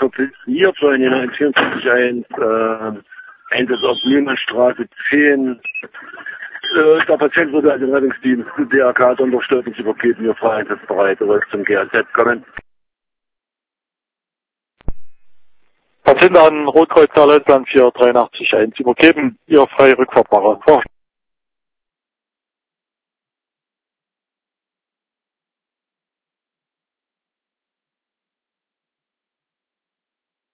hier für eine 144.1, Einsatz auf Mühlenstraße 10. Der Patient wurde also im Rettungsdienst DRK Sonderstellen übergeben, hier frei einsatzbereit, zurück zum GAZ kommen. Patient an Rotkreuz Saarlandland 483-1 übergeben, ihr frei rückfahrbarer.